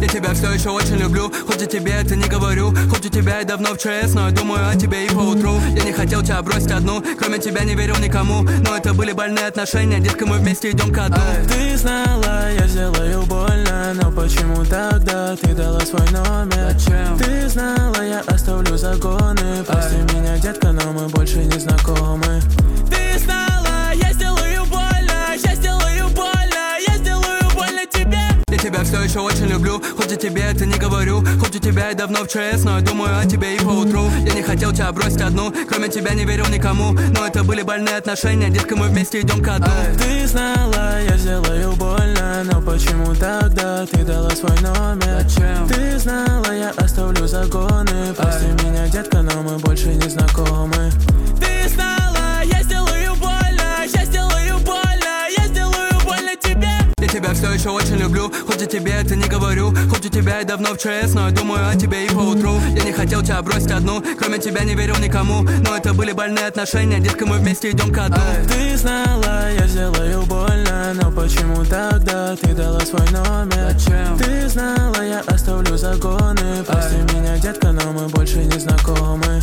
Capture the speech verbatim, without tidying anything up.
тебя все еще очень люблю, хоть и тебе это не говорю. Хоть у тебя и давно в ЧС, но я думаю о тебе и поутру. Я не хотел тебя бросить одну, кроме тебя не верил никому. Но это были больные отношения, детка, мы вместе идем ко дну. Ты знала, я сделаю больно, но почему тогда ты дала свой номер? Зачем? Ты знала, я оставлю загоны. Прости меня, детка, но мы больше не знакомы. Ты знала, я сделаю больно, я сделаю больно, я сделаю больно тебе. Я тебя все еще очень люблю, хоть и тебе это не говорю. Хоть у тебя и давно в ЧС, но я думаю о тебе и поутру. Я не хотел тебя бросить одну, кроме тебя не верил никому. Но это были больные отношения, детка, мы вместе идем ко дну. Ты знала, я сделаю больно, но почему тогда ты дала свой номер? Зачем? Ты знала, я оставлю загоны. Прости меня, детка, но мы больше не знакомы. Ты знала, я сделаю больно, я сделаю больно, я сделаю больно тебе. Я тебя все еще очень люблю, хоть и тебе это не говорю. Хоть у тебя и давно в ЧС, но я думаю о тебе и поутру. Я не хотел тебя бросить одну, кроме тебя не верил никому. Но это были больные отношения, детка, мы вместе идем ко дну. Ты знала, я сделаю больно, но почему тогда ты дала свой номер? Зачем? Ты знала, я оставлю загоны. Прости меня, детка, но мы больше не знакомы.